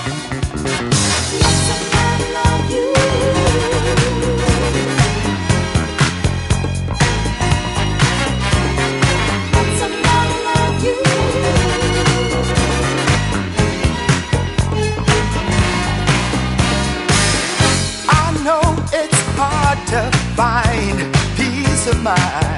I know it's hard to find peace of mind